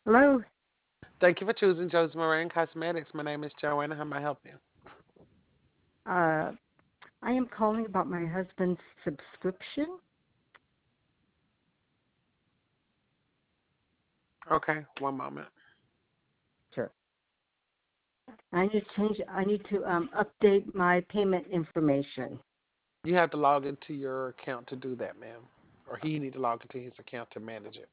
Hello. Thank you for choosing Joe's Moran Cosmetics. My name is Joanna. How may I help you? Uh, I am calling about my husband's subscription. Okay, one moment. Sure. I need to update my payment information. You have to log into your account to do that, ma'am. Or he need to log into his account to manage it.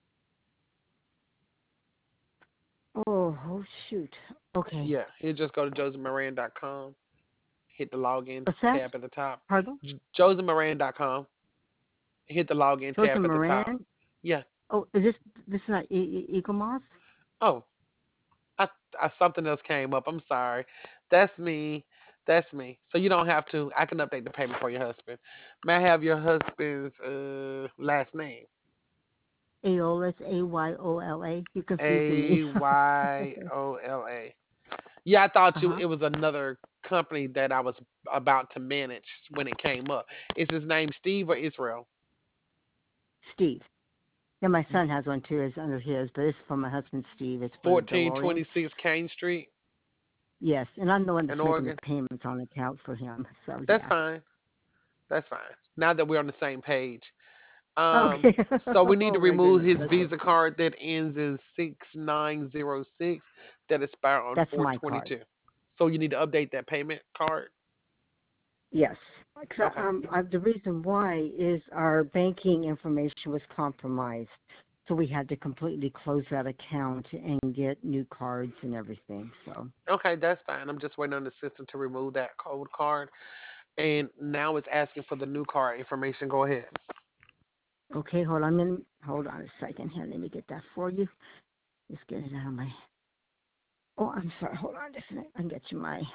Oh shoot. Okay. Yeah, he'll just go to josemoran.com, hit the login What's that? tab at the top. Pardon? josemoran.com, hit the login tab Joseph at the top. Moran. Yeah. Oh, is this not Eagle Moss? Oh, I, something else came up. I'm sorry. That's me. That's me. So you don't have to. I can update the payment for your husband. May I have your husband's last name? Ayola. Ayola. You're confusing me. Ayola. Yeah, I thought Uh you huh. it was another company that I was about to manage when it came up. Is his name Steve or Israel? Steve. Yeah, my son has one too. It's under his, but it's for my husband Steve. It's for the DeLorean. 1426 Kane Street Yes, and I'm the one in that's making the Oregon. payments on the account for him. So That's yeah. fine. That's fine. Now that we're on the same page. Okay. So we need to Oh my remove goodness. his Okay. Visa card that ends in 6906 that expire on That's my card. 422. So you need to update that payment card. Yes. Okay. The reason why is our banking information was compromised. So we had to completely close that account and get new cards and everything. So, Okay, that's fine. I'm just waiting on the system to remove that code card. And now it's asking for the new card information. Go ahead. okay, hold on a second here. Let me get that for you. Just get it out of my. Oh, I'm sorry. Hold on just a minute. I can get you my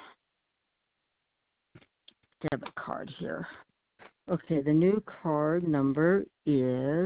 debit card here. Okay, the new card number is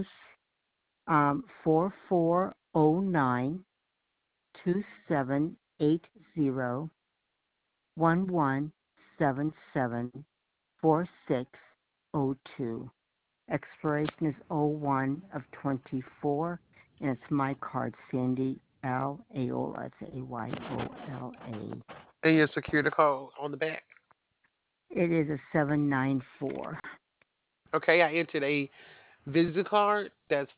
440927804602. Expiration is 01 of 24, and it's my card, Sandy L. Ayola. It's Ayola. And your security code on the back. It is a 794. Okay, I entered a Visa card. That's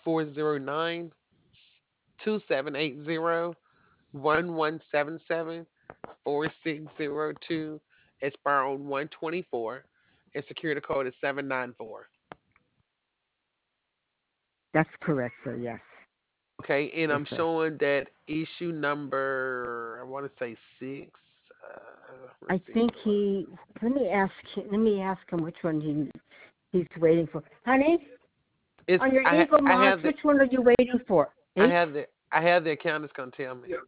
4409-2780-1177-4602. Expire on 124. And security code is 794. That's correct, sir. Yes. Okay, and Yes, I'm sir. showing that issue number, I want to say six. I Let's see think here. he. Let me ask him which one he's waiting for. Honey, It's on your Eagle I Moss, have the which one are you waiting for? I 8? have the I have the account that's gonna tell me.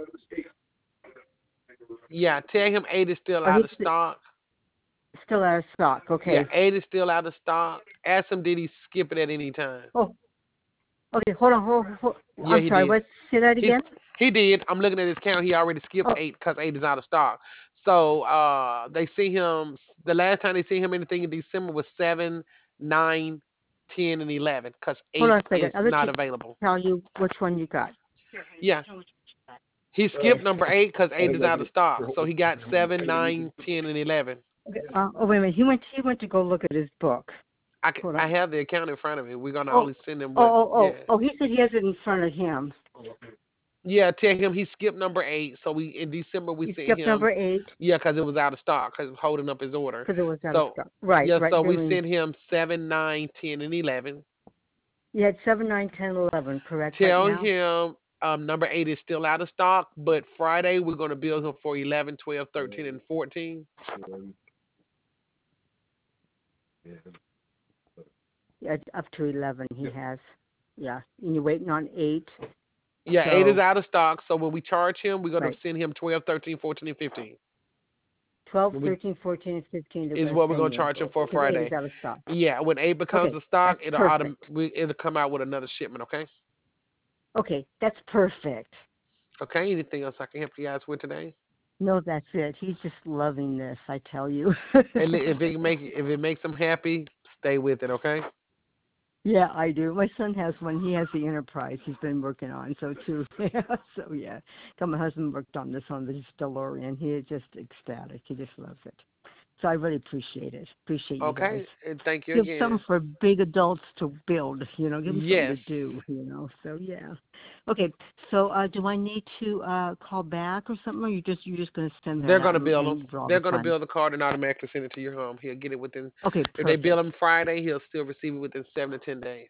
Yeah, tell him 8 is still Oh, out he's of stock. still out of stock. Yeah, Okay. 8 is still out of stock. Ask him did he skip it at any time. Oh, okay. Hold on. Hold. Yeah, I'm he sorry. did. What? Say that He's again. he did. I'm looking at his count. He already skipped Oh, 8 because 8 is out of stock. So they see him the last time they see him anything in December was 7, 9, 10, and 11 because hold 8 on a second. is I'll let not you available. tell you which one you got. Yeah, he skipped number 8 because 8 is out of stock. So he got 7, 9, 10, and 11. Okay. Oh, wait a minute. He went to go look at his book. Hold I on. have the account in front of me. We're gonna Oh, only send him what. oh, oh, Yeah, oh, oh. He said he has it in front of him. yeah. Tell him he skipped number 8. So we in December we He sent skipped him. number 8 Yeah, because it was out of stock because it was holding up his order. because it was out of So stock. Right, yeah, right. so we Billing. sent him 7, 9, 10, and 11. You had 7, 9, 10, 11. Correct right Tell now? him number 8 is still out of stock, but Friday we're gonna bill him for 11, 12, 13, and 14. Yeah, up to 11 he has. Yeah. And you're waiting on 8. Yeah, 8 is So, out of stock. So when we charge him, we're gonna right. send him 12, 13, 14, and 15. 12, When we 13, 14, and 15 they're is going to what we're send gonna you charge him for because 8 is Friday. out of stock. Yeah, when 8 becomes Okay. a stock, That's perfect. it'll come out with another shipment. Okay. Okay. That's perfect. Okay. Anything else I can help you guys with today? No, that's it. He's just loving this, I tell you. And if it makes him happy, stay with it. Okay. Yeah, I do. My son has one. He has the Enterprise. He's been working on so too. Yeah, so yeah. My husband worked on this on the DeLorean. He is just ecstatic. He just loves it. So I really appreciate it. Appreciate you guys. Okay, and thank you Give again. something for big adults to build. Give them something to Yes, do. So yeah. Okay. So do I need to call back or something? Or you just gonna send that they're out gonna bill him. and for all They're the gonna fun? bill the card and automatically send it to your home. He'll get it within. Okay. If they bill Perfect. him Friday, he'll still receive it within 7 to 10 days.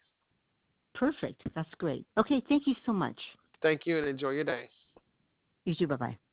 Perfect. That's great. Okay. Thank you so much. Thank you and enjoy your day. You too. Bye bye.